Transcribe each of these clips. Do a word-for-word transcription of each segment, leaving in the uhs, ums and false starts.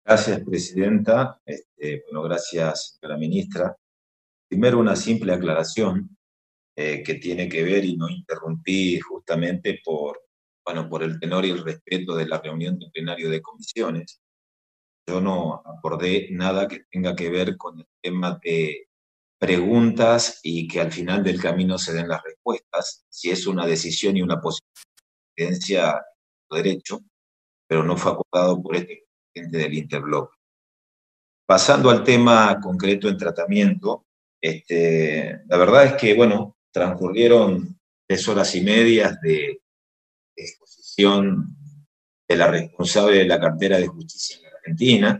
Gracias, presidenta. Este, bueno, gracias, señora ministra. Primero, una simple aclaración eh, que tiene que ver, y no interrumpí justamente por, bueno, por el tenor y el respeto de la reunión de plenario de comisiones. Yo no acordé nada que tenga que ver con el tema de preguntas y que al final del camino se den las respuestas. Si es una decisión y una posibilidad, derecho, pero no fue acordado por este presidente del interbloque. Pasando al tema concreto en tratamiento, este, la verdad es que, bueno, transcurrieron tres horas y medias de exposición de la responsable de la cartera de justicia en la Argentina,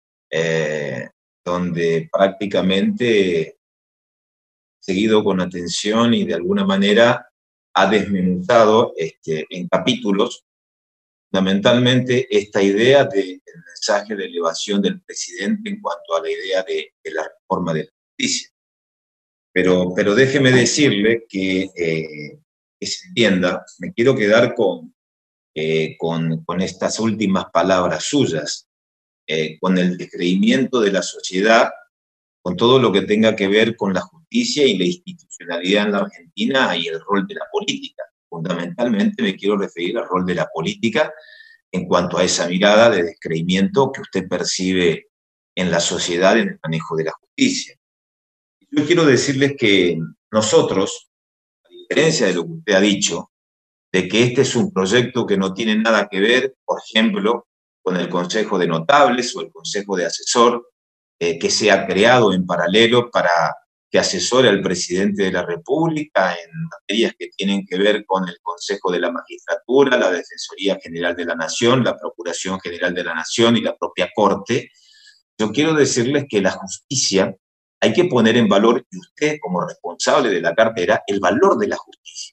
eh, donde prácticamente seguido con atención y de alguna manera ha desmenuzado este, en capítulos fundamentalmente esta idea del mensaje de elevación del presidente en cuanto a la idea de, de la reforma de la justicia. Pero, pero déjeme decirle que, eh, que se entienda, me quiero quedar con, eh, con, con estas últimas palabras suyas, eh, con el descreimiento de la sociedad, con todo lo que tenga que ver con la justicia y la institucionalidad en la Argentina y el rol de la política. Fundamentalmente me quiero referir al rol de la política en cuanto a esa mirada de descreimiento que usted percibe en la sociedad en el manejo de la justicia. Yo quiero decirles que nosotros, a diferencia de lo que usted ha dicho, de que este es un proyecto que no tiene nada que ver, por ejemplo, con el Consejo de Notables o el Consejo de Asesor, eh, que se ha creado en paralelo para que asesore al presidente de la República en materias que tienen que ver con el Consejo de la Magistratura, la Defensoría General de la Nación, la Procuración General de la Nación y la propia Corte. Yo quiero decirles que la justicia, hay que poner en valor, y usted como responsable de la cartera, el valor de la justicia.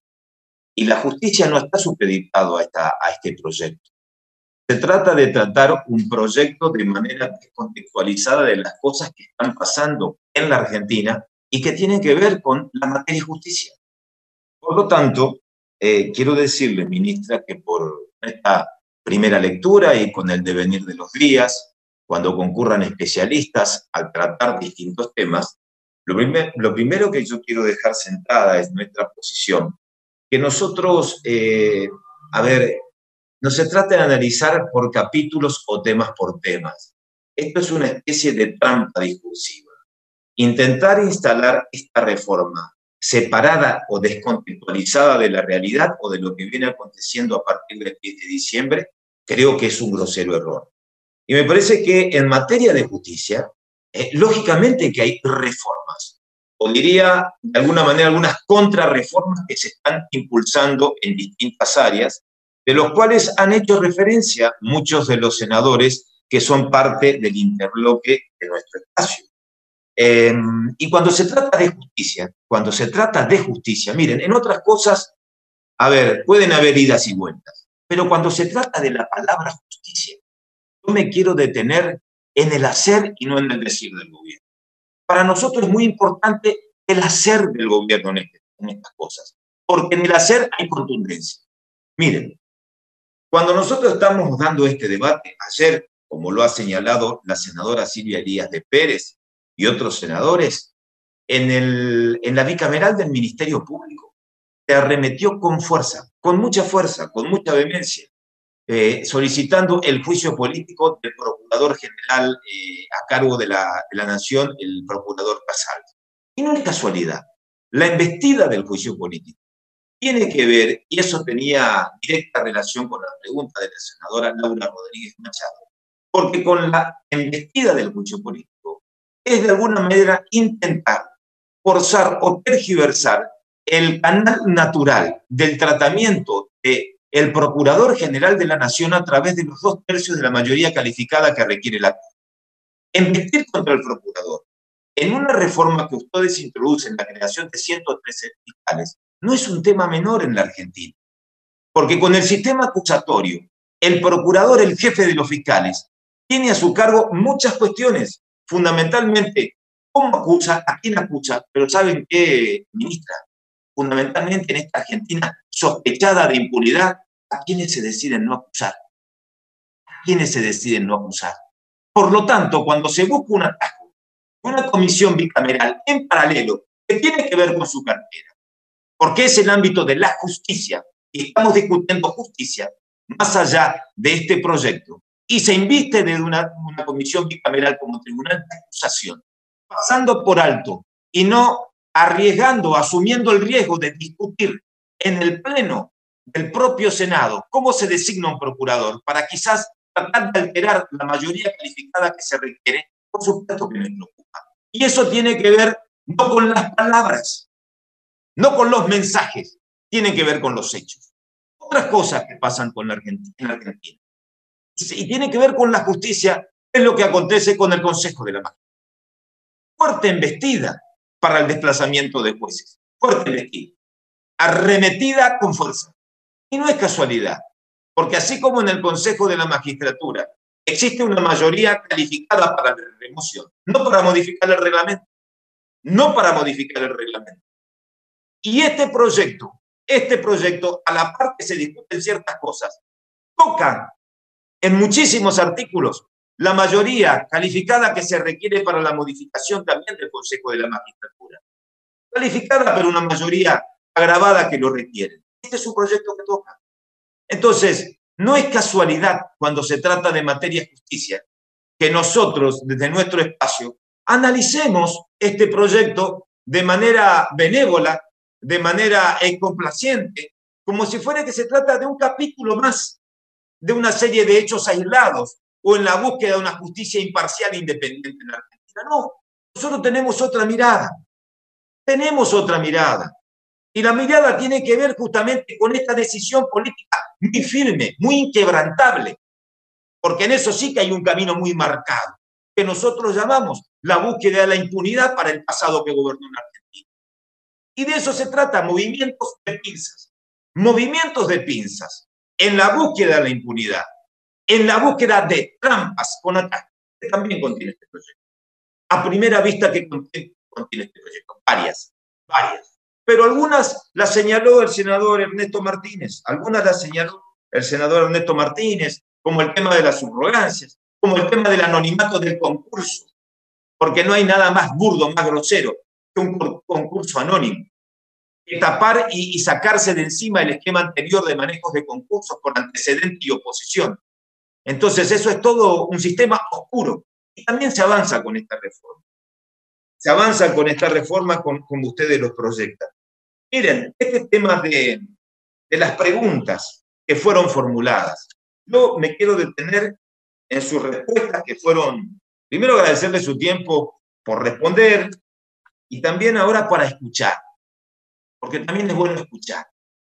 Y la justicia no está supeditado a, esta, a este proyecto. Se trata de tratar un proyecto de manera descontextualizada de las cosas que están pasando en la Argentina y que tienen que ver con la materia de justicia. Por lo tanto, eh, quiero decirle, ministra, que por esta primera lectura y con el devenir de los días, cuando concurran especialistas al tratar distintos temas, lo, primer, lo primero que yo quiero dejar sentada es nuestra posición, que nosotros, eh, a ver, no se trata de analizar por capítulos o temas por temas. Esto es una especie de trampa discursiva. Intentar instalar esta reforma separada o descontextualizada de la realidad o de lo que viene aconteciendo a partir del diez de diciembre, creo que es un grosero error. Y me parece que en materia de justicia, eh, lógicamente que hay reformas, o diría de alguna manera algunas contrarreformas que se están impulsando en distintas áreas, de los cuales han hecho referencia muchos de los senadores que son parte del interbloque de nuestro espacio. Eh, y cuando se trata de justicia, cuando se trata de justicia, miren, en otras cosas, a ver, pueden haber idas y vueltas, pero cuando se trata de la palabra justicia, yo me quiero detener en el hacer y no en el decir del gobierno. Para nosotros es muy importante el hacer del gobierno en, este, en estas cosas, porque en el hacer hay contundencia. Miren, cuando nosotros estamos dando este debate, ayer, como lo ha señalado la senadora Silvia Elías de Pérez y otros senadores, en, el, en la bicameral del Ministerio Público se arremetió con fuerza, con mucha fuerza, con mucha vehemencia, eh, solicitando el juicio político del Procurador General eh, a cargo de la, de la Nación, el Procurador Casal. Y no es casualidad, la embestida del juicio político tiene que ver, y eso tenía directa relación con la pregunta de la senadora Laura Rodríguez Machado, porque con la embestida del juicio político es de alguna manera intentar forzar o tergiversar el canal natural del tratamiento del Procurador General de la Nación a través de los dos tercios de la mayoría calificada que requiere la Corte. Embestir contra el Procurador en una reforma que ustedes introducen, la creación de ciento trece fiscales, no es un tema menor en la Argentina. Porque con el sistema acusatorio, el procurador, el jefe de los fiscales, tiene a su cargo muchas cuestiones, fundamentalmente cómo acusa, a quién acusa, pero ¿saben qué, ministra? Fundamentalmente en esta Argentina sospechada de impunidad, ¿a quiénes se deciden no acusar? ¿A quiénes se deciden no acusar? Por lo tanto, cuando se busca un atajo, una comisión bicameral en paralelo, que tiene que ver con su cartera, porque es el ámbito de la justicia, y estamos discutiendo justicia, más allá de este proyecto, y se inviste de una, una comisión bicameral como tribunal de acusación, pasando por alto y no arriesgando, asumiendo el riesgo de discutir en el pleno del propio Senado cómo se designa un procurador, para quizás tratar de alterar la mayoría calificada que se requiere, por supuesto que me preocupa. Y eso tiene que ver no con las palabras, no con los mensajes, tiene que ver con los hechos. Otras cosas que pasan con la Argentina, en Argentina. Y tiene que ver con la justicia, es lo que acontece con el Consejo de la Magistratura. Fuerte embestida para el desplazamiento de jueces, fuerte embestida, arremetida con fuerza. Y no es casualidad, porque así como en el Consejo de la Magistratura existe una mayoría calificada para la remoción, no para modificar el reglamento, no para modificar el reglamento. Y este proyecto, este proyecto, a la par que se discuten ciertas cosas, toca en muchísimos artículos la mayoría calificada que se requiere para la modificación también del Consejo de la Magistratura. Calificada, pero una mayoría agravada que lo requiere. Este es un proyecto que toca. Entonces, no es casualidad cuando se trata de materia de justicia que nosotros, desde nuestro espacio, analicemos este proyecto de manera benévola, de manera complaciente, como si fuera que se trata de un capítulo más de una serie de hechos aislados o en la búsqueda de una justicia imparcial e independiente en la Argentina. No, nosotros tenemos otra mirada, tenemos otra mirada. Y la mirada tiene que ver justamente con esta decisión política muy firme, muy inquebrantable, porque en eso sí que hay un camino muy marcado, que nosotros llamamos la búsqueda de la impunidad para el pasado que gobernó en Argentina. Y de eso se trata, movimientos de pinzas, movimientos de pinzas, en la búsqueda de la impunidad, en la búsqueda de trampas con ataques, que también contiene este proyecto. A primera vista, ¿qué contiene este proyecto? Varias, varias. Pero algunas las señaló el senador Ernesto Martínez, algunas las señaló el senador Ernesto Martínez, como el tema de las subrogancias, como el tema del anonimato del concurso, porque no hay nada más burdo, más grosero que un concurso anónimo. Y tapar y, y sacarse de encima el esquema anterior de manejos de concursos por antecedente y oposición. Entonces, eso es todo un sistema oscuro. Y también se avanza con esta reforma. Se avanza con esta reforma como, como ustedes lo proyectan. Miren, este tema de, de las preguntas que fueron formuladas, yo me quiero detener en sus respuestas que fueron, primero agradecerle su tiempo por responder y también ahora para escuchar, porque también es bueno escuchar.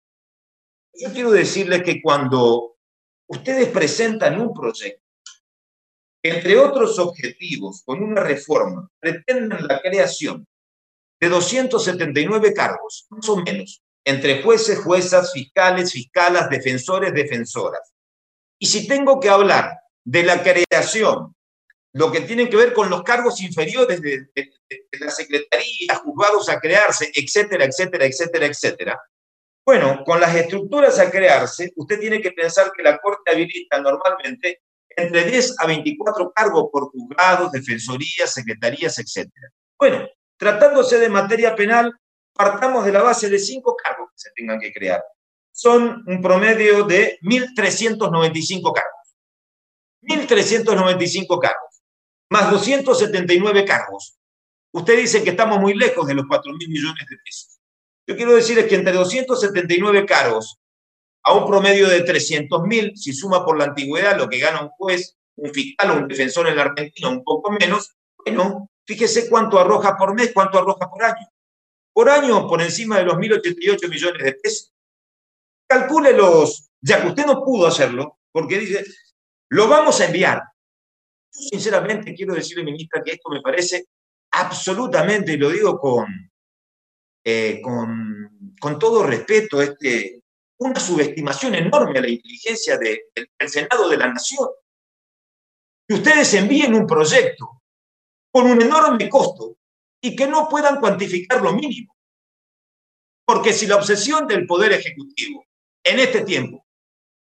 Yo quiero decirles que cuando ustedes presentan un proyecto, entre otros objetivos, con una reforma, pretenden la creación de doscientos setenta y nueve cargos, más o menos, entre jueces, juezas, fiscales, fiscalas, defensores, defensoras. Y si tengo que hablar de la creación, lo que tiene que ver con los cargos inferiores de, de, de la Secretaría, juzgados a crearse, etcétera, etcétera, etcétera, etcétera. Bueno, con las estructuras a crearse, usted tiene que pensar que la Corte habilita normalmente entre diez a veinticuatro cargos por juzgados, defensorías, secretarías, etcétera. Bueno, tratándose de materia penal, partamos de la base de cinco cargos que se tengan que crear. Son un promedio de mil trescientos noventa y cinco cargos. mil trescientos noventa y cinco cargos, más doscientos setenta y nueve cargos. Usted dice que estamos muy lejos de los cuatro mil millones de pesos. Yo quiero decirles que entre doscientos setenta y nueve cargos a un promedio de trescientos mil, si suma por la antigüedad lo que gana un juez, un fiscal o un defensor en la Argentina, un poco menos, bueno, fíjese cuánto arroja por mes, cuánto arroja por año. Por año, por encima de los mil ochenta y ocho millones de pesos. Calcúlelos, ya que usted no pudo hacerlo, porque dice, lo vamos a enviar. Yo sinceramente quiero decirle, ministra, que esto me parece absolutamente, y lo digo con, eh, con, con todo respeto, este, una subestimación enorme a la inteligencia de, de, del Senado de la Nación. Que ustedes envíen un proyecto con un enorme costo y que no puedan cuantificar lo mínimo. Porque si la obsesión del Poder Ejecutivo en este tiempo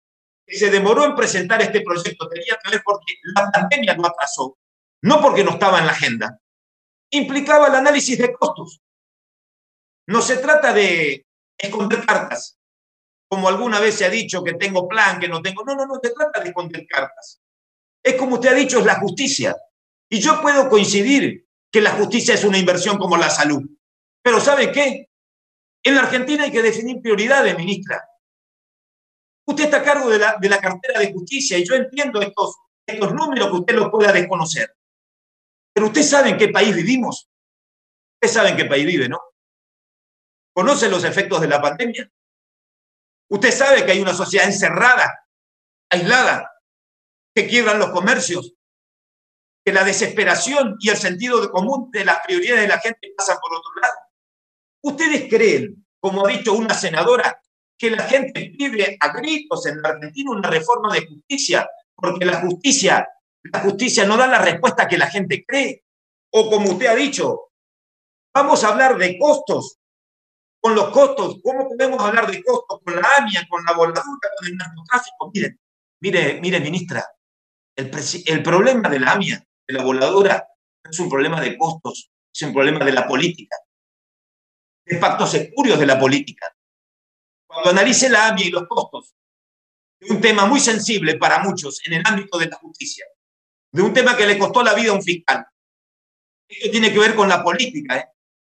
que se demoró en presentar este proyecto tenía que ver porque la pandemia lo atrasó, no porque no estaba en la agenda, implicaba el análisis de costos. No se trata de esconder cartas, como alguna vez se ha dicho que tengo plan, que no tengo. No, no, no se trata de esconder cartas. Es como usted ha dicho, es la justicia. Y yo puedo coincidir que la justicia es una inversión como la salud. Pero ¿sabe qué? En la Argentina hay que definir prioridades, ministra. Usted está a cargo de la, de la cartera de justicia y yo entiendo estos, estos números que usted los pueda desconocer. Pero usted sabe en qué país vivimos. Usted sabe en qué país vive, ¿no? ¿Conoce los efectos de la pandemia? Usted sabe que hay una sociedad encerrada, aislada, que quiebran los comercios, que la desesperación y el sentido de común de las prioridades de la gente pasan por otro lado. ¿Ustedes creen, como ha dicho una senadora, que la gente pide a gritos en la Argentina una reforma de justicia? Porque la justicia, la justicia no da la respuesta que la gente cree. O como usted ha dicho, vamos a hablar de costos. Con los costos, ¿cómo podemos hablar de costos? Con la AMIA, con la voladura, con el narcotráfico. Miren, mire, mire, ministra, el, el problema de la AMIA, de la voladura, no es un problema de costos, es un problema de la política, de pactos espurios de la política. Cuando analice la AMIA y los costos de un tema muy sensible para muchos en el ámbito de la justicia, de un tema que le costó la vida a un fiscal, esto tiene que ver con la política, ¿eh?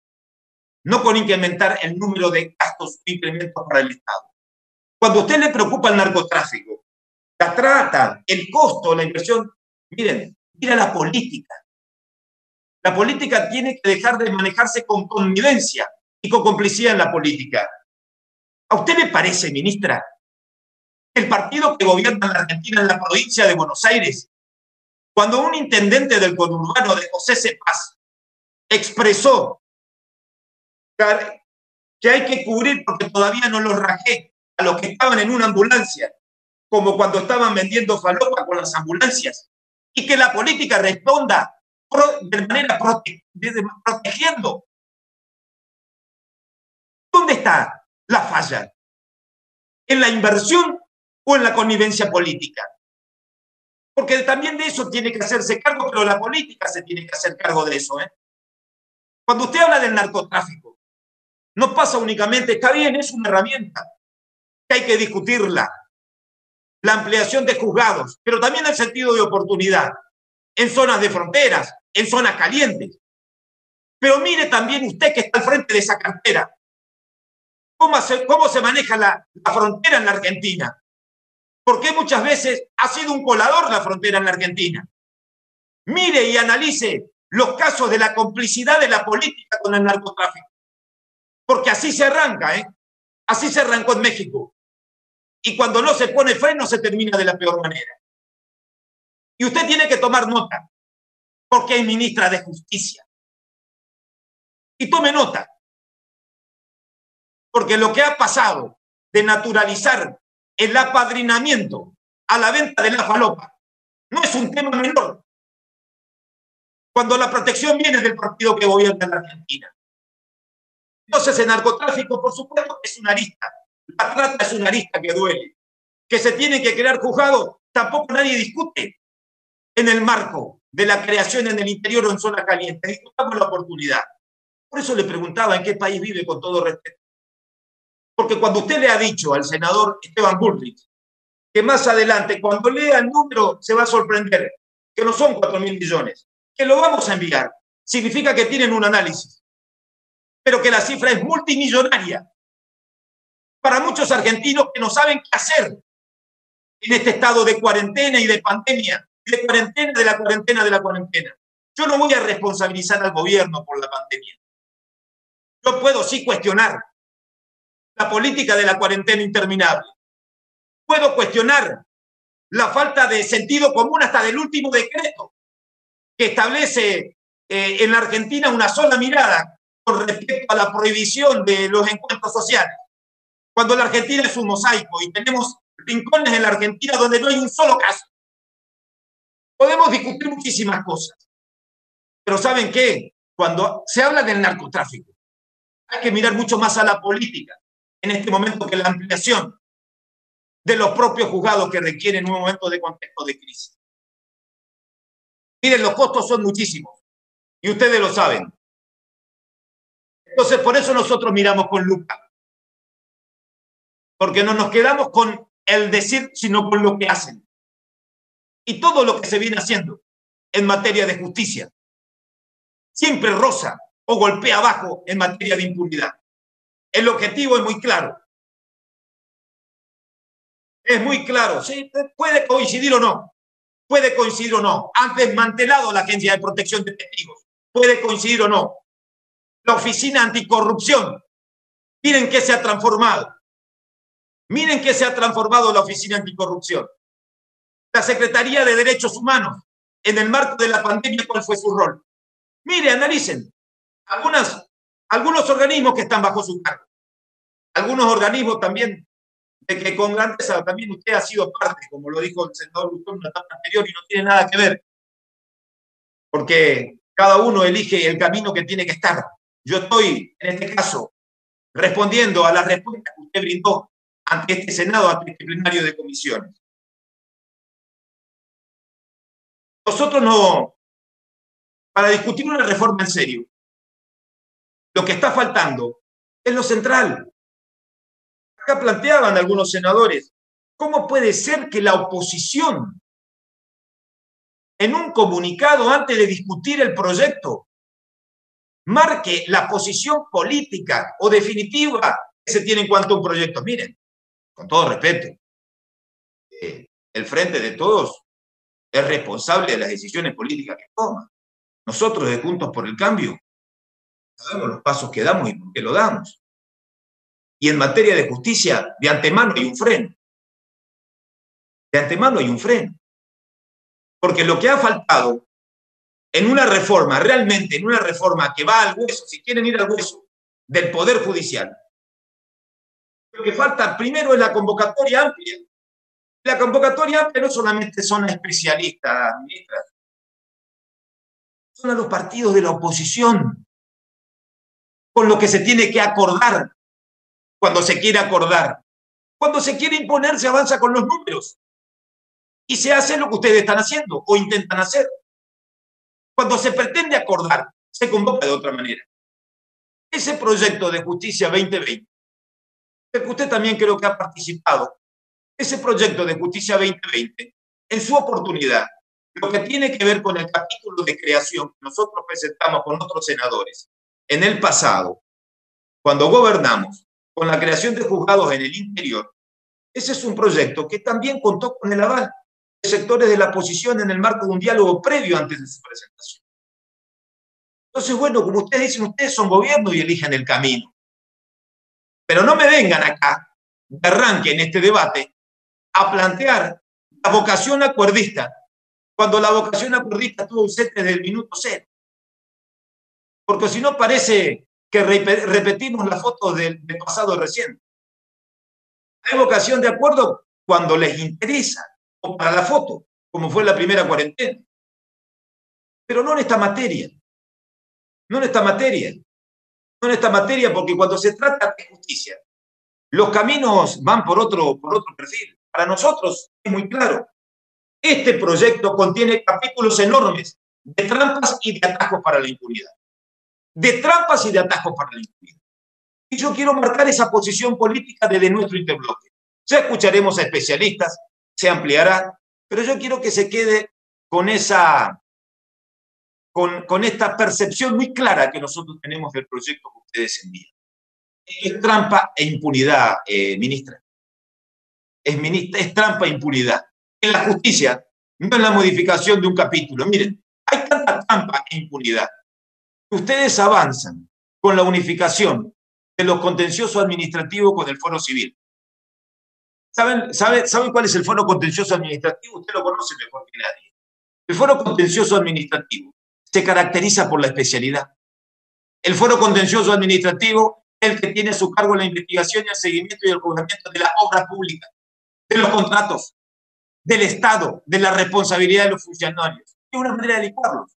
No con incrementar el número de gastos o incrementos para el Estado. Cuando a usted le preocupa el narcotráfico, la trata, el costo, la inversión, miren, mira la política. La política tiene que dejar de manejarse con connivencia y con complicidad en la política. ¿A usted le parece, ministra, el partido que gobierna en la Argentina, en la provincia de Buenos Aires, cuando un intendente del conurbano de José Cepaz expresó que hay que cubrir porque todavía no los rajé a los que estaban en una ambulancia, como cuando estaban vendiendo falopa con las ambulancias, y que la política responda de manera prote de, protegiendo? ¿Dónde está la falla? ¿En la inversión o en la connivencia política? Porque también de eso tiene que hacerse cargo, pero la política se tiene que hacer cargo de eso, ¿eh? Cuando usted habla del narcotráfico, no pasa únicamente, está bien, es una herramienta que hay que discutirla, la ampliación de juzgados, pero también el sentido de oportunidad en zonas de fronteras, en zonas calientes. Pero mire también usted que está al frente de esa cartera, cómo se, cómo se maneja la, la frontera en la Argentina. Porque muchas veces ha sido un colador la frontera en la Argentina. Mire y analice los casos de la complicidad de la política con el narcotráfico. Porque así se arranca, ¿eh? Así se arrancó en México. Y cuando no se pone freno se termina de la peor manera. Y usted tiene que tomar nota, porque es ministra de Justicia. Y tome nota, porque lo que ha pasado de naturalizar el apadrinamiento a la venta de la falopa no es un tema menor, cuando la protección viene del partido que gobierna en la Argentina. Entonces el narcotráfico, por supuesto, es una arista. La trata es una arista que duele. Que se tienen que crear juzgados, tampoco nadie discute en el marco de la creación en el interior o en zonas calientes. Discutamos la oportunidad. Por eso le preguntaba en qué país vive, con todo respeto. Porque cuando usted le ha dicho al senador Esteban Bullrich que más adelante, cuando lea el número, se va a sorprender, que no son cuatro mil millones, que lo vamos a enviar, significa que tienen un análisis, pero que la cifra es multimillonaria para muchos argentinos que no saben qué hacer en este estado de cuarentena y de pandemia, de cuarentena de la cuarentena de la cuarentena. Yo no voy a responsabilizar al gobierno por la pandemia. Yo puedo sí cuestionar la política de la cuarentena interminable. Puedo cuestionar la falta de sentido común hasta del último decreto que establece eh, en la Argentina una sola mirada con respecto a la prohibición de los encuentros sociales. Cuando la Argentina es un mosaico y tenemos rincones en la Argentina donde no hay un solo caso. Podemos discutir muchísimas cosas. Pero ¿saben qué? Cuando se habla del narcotráfico, hay que mirar mucho más a la política en este momento que la ampliación de los propios juzgados que requieren un momento de contexto de crisis. Miren, los costos son muchísimos y ustedes lo saben. Entonces, por eso nosotros miramos con lupa. Porque no nos quedamos con el decir, sino con lo que hacen. Y todo lo que se viene haciendo en materia de justicia siempre roza o golpea abajo en materia de impunidad. El objetivo es muy claro. Es muy claro. Sí, puede coincidir o no. Puede coincidir o no. Han desmantelado la Agencia de Protección de Testigos. Puede coincidir o no. La Oficina Anticorrupción. Miren qué se ha transformado. Miren qué se ha transformado la Oficina Anticorrupción. La Secretaría de Derechos Humanos. En el marco de la pandemia, ¿cuál fue su rol? Mire, analicen. Algunas, algunos organismos que están bajo su cargo. Algunos organismos también de que con grandeza también usted ha sido parte, como lo dijo el senador Lutón en la etapa anterior, y no tiene nada que ver. Porque cada uno elige el camino que tiene que estar. Yo estoy, en este caso, respondiendo a la respuesta que usted brindó ante este Senado, ante este plenario de comisiones. Nosotros no, para discutir una reforma en serio, lo que está faltando es lo central. Acá planteaban algunos senadores, ¿cómo puede ser que la oposición, en un comunicado antes de discutir el proyecto, marque la posición política o definitiva que se tiene en cuanto a un proyecto? Miren, con todo respeto, eh, el Frente de Todos es responsable de las decisiones políticas que toma. Nosotros de Juntos por el Cambio sabemos los pasos que damos y por qué lo damos. Y en materia de justicia, de antemano hay un freno. De antemano hay un freno. Porque lo que ha faltado en una reforma, realmente en una reforma que va al hueso, si quieren ir al hueso, del Poder Judicial, lo que falta primero es la convocatoria amplia. La convocatoria amplia no solamente son especialistas, ministras, son a los partidos de la oposición, con lo que se tiene que acordar cuando se quiere acordar. Cuando se quiere imponer, se avanza con los números. Y se hace lo que ustedes están haciendo o intentan hacer. Cuando se pretende acordar, se convoca de otra manera. Ese proyecto de Justicia veinte veinte, del que usted también creo que ha participado, ese proyecto de Justicia veinte veinte, en su oportunidad, lo que tiene que ver con el capítulo de creación que nosotros presentamos con otros senadores en el pasado, cuando gobernamos, con la creación de juzgados en el interior, ese es un proyecto que también contó con el aval de sectores de la oposición en el marco de un diálogo previo antes de su presentación. Entonces, bueno, como ustedes dicen, ustedes son gobierno y eligen el camino. Pero no me vengan acá, de arranque en este debate, a plantear la vocación acuerdista, cuando la vocación acuerdista estuvo ausente desde el minuto cero. Porque si no parece que repetimos la foto del, del pasado reciente. Hay vocación de acuerdo cuando les interesa, o para la foto, como fue la primera cuarentena. Pero no en esta materia. No en esta materia. No en esta materia, porque cuando se trata de justicia, los caminos van por otro, por otro perfil. Para nosotros es muy claro. Este proyecto contiene capítulos enormes de trampas y de atajos para la impunidad. De trampas y de atajos para la impunidad. Y yo quiero marcar esa posición política desde nuestro interbloque. Ya escucharemos a especialistas, se ampliará, pero yo quiero que se quede con esa, con, con esta percepción muy clara que nosotros tenemos del proyecto que ustedes envían. Es trampa e impunidad, eh, ministra. Es, ministra. Es trampa e impunidad. En la justicia, no en la modificación de un capítulo. Miren, hay tanta trampa e impunidad. Ustedes avanzan con la unificación de los contenciosos administrativos con el foro civil. ¿Saben, sabe, ¿Saben cuál es el foro contencioso administrativo? Usted lo conoce mejor que nadie. El foro contencioso administrativo se caracteriza por la especialidad. El foro contencioso administrativo es el que tiene a su cargo la investigación y el seguimiento y el juzgamiento de la obra pública, de los contratos, del Estado, de la responsabilidad de los funcionarios. Es una manera de licuarlos.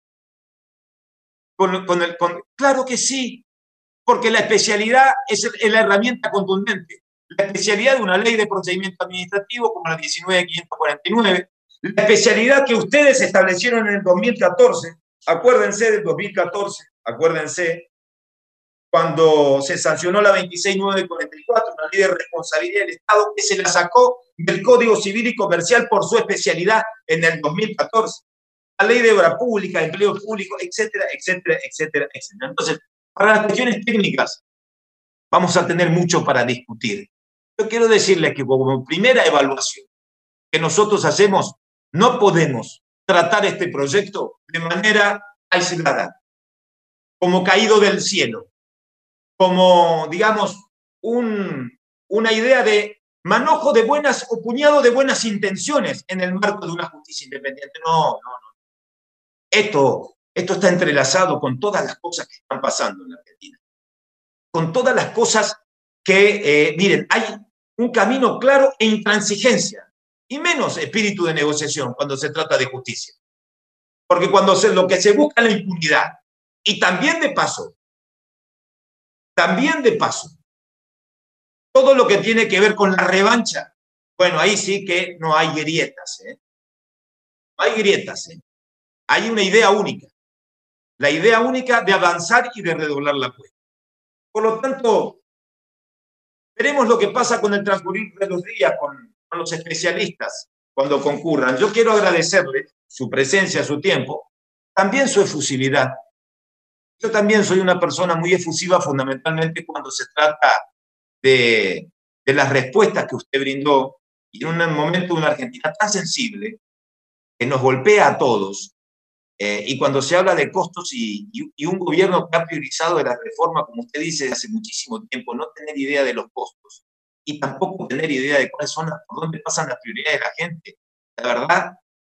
Con, con el, con, claro que sí, porque la especialidad es, es la herramienta contundente. la especialidad de una ley de procedimiento administrativo como la diecinueve mil quinientos cuarenta y nueve, la especialidad que ustedes establecieron en el dos mil catorce, acuérdense del dos mil catorce, acuérdense, cuando se sancionó la veintiséis mil novecientos cuarenta y cuatro, una ley de responsabilidad del Estado que se la sacó del Código Civil y Comercial por su especialidad en el dos mil catorce. La ley de obra pública, empleo público, etcétera, etcétera, etcétera, etcétera. Entonces, para las cuestiones técnicas, vamos a tener mucho para discutir. Yo quiero decirles que como primera evaluación que nosotros hacemos, no podemos tratar este proyecto de manera aislada, como caído del cielo, como, digamos, un, una idea de manojo de buenas o puñado de buenas intenciones en el marco de una justicia independiente. No, no, no. Esto, esto está entrelazado con todas las cosas que están pasando en la Argentina. Con todas las cosas que, eh, miren, hay un camino claro e intransigencia, y menos espíritu de negociación cuando se trata de justicia. Porque cuando se, lo que se busca es la impunidad, y también de paso, también de paso, todo lo que tiene que ver con la revancha, bueno, ahí sí que no hay grietas, ¿eh? No hay grietas, ¿eh? Hay una idea única, la idea única de avanzar y de redoblar la apuesta. Por lo tanto, veremos lo que pasa con el transcurrir de los días, con, con los especialistas cuando concurran. Yo quiero agradecerle su presencia, su tiempo, también su efusividad. Yo también soy una persona muy efusiva fundamentalmente cuando se trata de, de las respuestas que usted brindó y en un momento de una Argentina tan sensible que nos golpea a todos. Eh, y cuando se habla de costos y, y, y un gobierno que ha priorizado de la reforma, como usted dice, hace muchísimo tiempo, no tener idea de los costos y tampoco tener idea de cuáles son las, por dónde pasan las prioridades de la gente, la verdad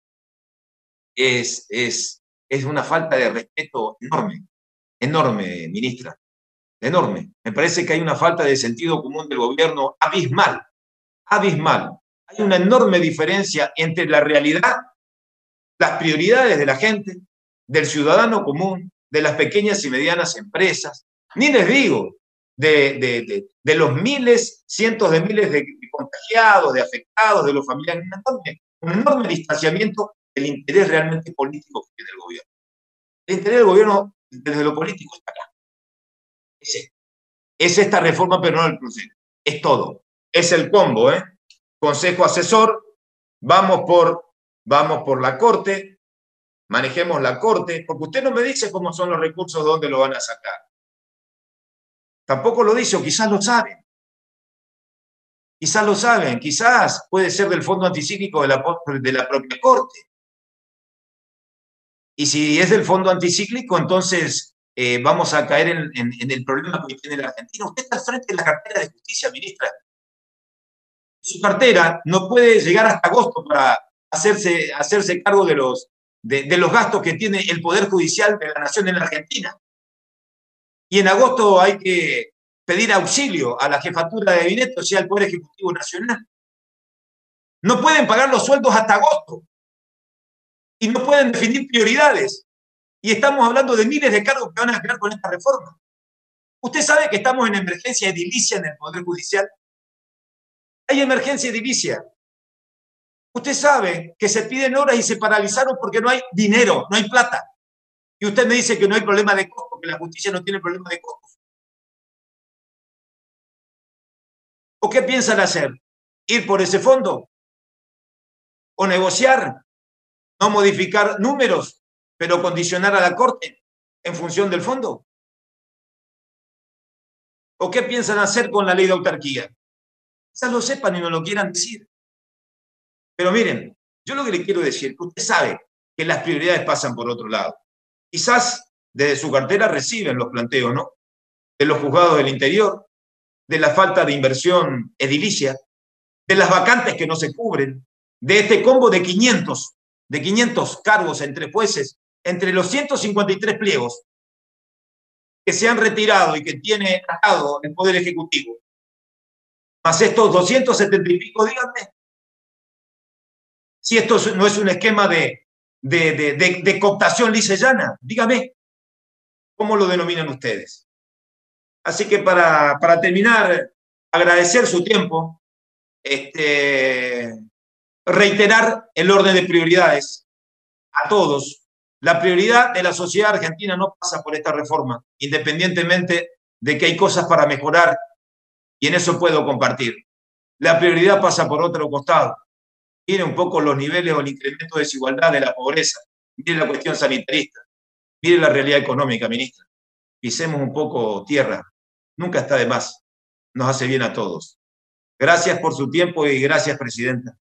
es, es, es una falta de respeto enorme, enorme, ministra, enorme. Me parece que hay una falta de sentido común del gobierno abismal, abismal. Hay una enorme diferencia entre la realidad, las prioridades de la gente, del ciudadano común, de las pequeñas y medianas empresas, ni les digo de, de, de, de los miles, cientos de miles de contagiados, de afectados, de los familiares, un enorme, un enorme distanciamiento del interés realmente político que tiene el gobierno. El interés del gobierno desde lo político está acá. Es, este. Es esta reforma, pero no el proceso. Es todo. Es el combo, ¿eh? Consejo asesor, vamos por Vamos por la Corte, manejemos la Corte, porque usted no me dice cómo son los recursos, dónde lo van a sacar. Tampoco lo dice, o quizás lo saben. Quizás lo saben, quizás puede ser del fondo anticíclico de la, de la propia Corte. Y si es del fondo anticíclico, entonces eh, vamos a caer en, en, en el problema que tiene la Argentina. Usted está al frente de la cartera de justicia, ministra. Su cartera no puede llegar hasta agosto para hacerse, hacerse cargo de los, de, de los gastos que tiene el Poder Judicial de la Nación en la Argentina. Y en agosto hay que pedir auxilio a la jefatura de gabinete, o sea, al Poder Ejecutivo Nacional. No pueden pagar los sueldos hasta agosto. Y no pueden definir prioridades. Y estamos hablando de miles de cargos que van a crear con esta reforma. ¿Usted sabe que estamos en emergencia edilicia en el Poder Judicial? Hay emergencia edilicia. Usted sabe que se piden horas y se paralizaron porque no hay dinero, no hay plata. Y usted me dice que no hay problema de costos, que la justicia no tiene problema de costos. ¿O qué piensan hacer? ¿Ir por ese fondo? ¿O negociar? ¿No modificar números, pero condicionar a la Corte en función del fondo? ¿O qué piensan hacer con la ley de autarquía? Quizás lo sepan y no lo quieran decir. Pero miren, yo lo que le quiero decir es que usted sabe que las prioridades pasan por otro lado. Quizás desde su cartera reciben los planteos, ¿no? De los juzgados del interior, de la falta de inversión edilicia, de las vacantes que no se cubren, de este combo de quinientos, de quinientos cargos entre jueces, entre los ciento cincuenta y tres pliegos que se han retirado y que tiene atado el Poder Ejecutivo, más estos doscientos setenta y pico, díganme, si esto no es un esquema de, de, de, de, de cooptación lisa y llana, dígame, ¿cómo lo denominan ustedes? Así que para, para terminar, agradecer su tiempo, este, reiterar el orden de prioridades a todos. La prioridad de la sociedad argentina no pasa por esta reforma, independientemente de que hay cosas para mejorar, y en eso puedo compartir. La prioridad pasa por otro costado. Mire un poco los niveles o el incremento de desigualdad de la pobreza. Mire la cuestión sanitarista. Mire la realidad económica, ministra. Pisemos un poco tierra. Nunca está de más. Nos hace bien a todos. Gracias por su tiempo y gracias, presidenta.